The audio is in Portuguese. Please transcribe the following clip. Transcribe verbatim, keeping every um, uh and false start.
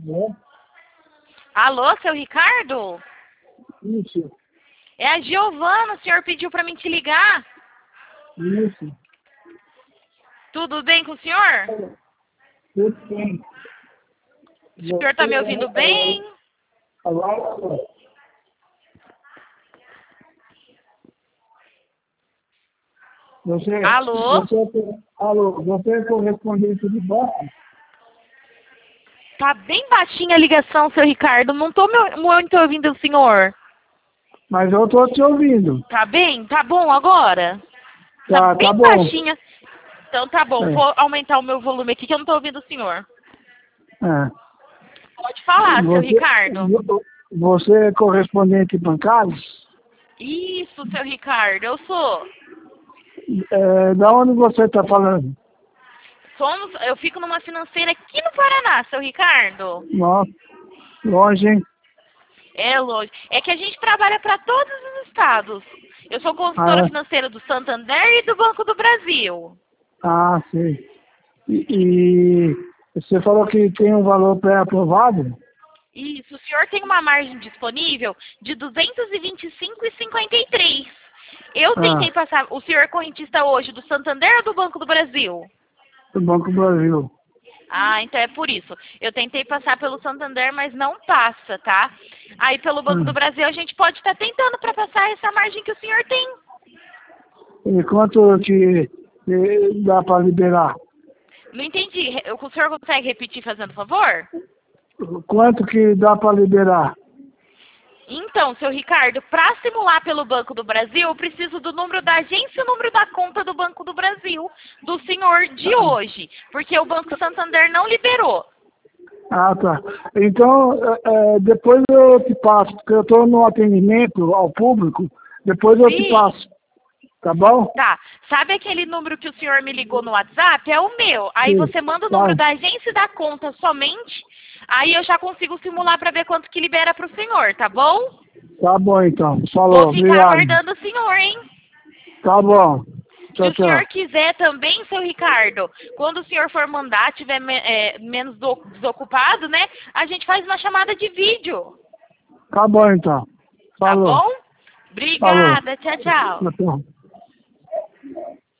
Alô, seu Ricardo? Isso, É a Giovana, o senhor pediu pra mim te ligar. isso. Tudo bem com o senhor? Tudo bem. O senhor tá me ouvindo bem? Agora, você, Alô? você, alô, você é correspondente de banco? Tá bem baixinha a ligação, seu Ricardo. Não tô me- muito ouvindo o senhor. Mas eu tô te ouvindo. Tá bem? Tá bom agora? Tá Tá, bem tá bom. baixinha. Então tá bom, É, vou aumentar o meu volume aqui que eu não tô ouvindo o senhor. é. Pode falar, seu Você, Ricardo. você é correspondente bancário? Isso, seu Ricardo, eu sou. É, da onde você está falando? Somos, eu fico numa financeira aqui no Paraná, seu Ricardo. Nossa, longe, hein? É lógico. É que a gente trabalha para todos os estados. Eu sou consultora Ah, financeira do Santander e do Banco do Brasil. ah, sim. E, e você falou que tem um valor pré-aprovado? Isso, o senhor tem uma margem disponível de duzentos e vinte e cinco e cinquenta e três. Eu Ah, tentei passar, o senhor é correntista hoje do Santander ou do Banco do Brasil? do Banco do Brasil. Ah, então é por isso. Eu tentei passar pelo Santander, mas não passa, tá? Aí pelo Banco do Ah. Brasil a gente pode estar tentando para passar essa margem que o senhor tem. E quanto que eh, dá para liberar? Não entendi. Re- O senhor consegue repetir fazendo favor? Quanto que dá para liberar? Então, seu Ricardo, para simular pelo Banco do Brasil, eu preciso do número da agência e o número da conta do Banco do Brasil, do senhor de hoje, porque o Banco Santander não liberou. Ah, tá. Então, eh, eh, depois eu te passo, porque eu estou no atendimento ao público, depois eu te Sim, passo, tá bom? tá. Sabe aquele número que o senhor me ligou no WhatsApp? É o meu. Aí Sim. você manda o Tá, número da agência e da conta somente, aí eu já consigo simular para ver quanto que libera para o senhor, tá bom? tá bom então. Vou Falou, ficar obrigado. aguardando o senhor, hein? Tá bom. Se Tchau, o senhor tchau. quiser também, seu Ricardo, quando o senhor for mandar, tiver me- é, menos do- desocupado, né? A gente faz uma chamada de vídeo, Tá bom então. tá Falou. bom? Falou. Obrigada, tchau, tchau. Tchau, tchau.